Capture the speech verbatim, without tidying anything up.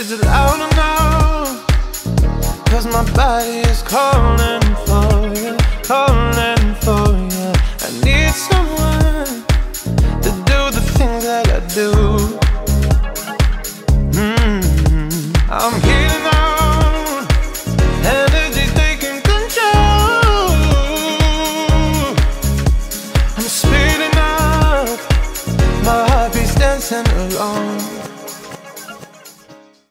Is it loud enough? Cause my body is calling for you, calling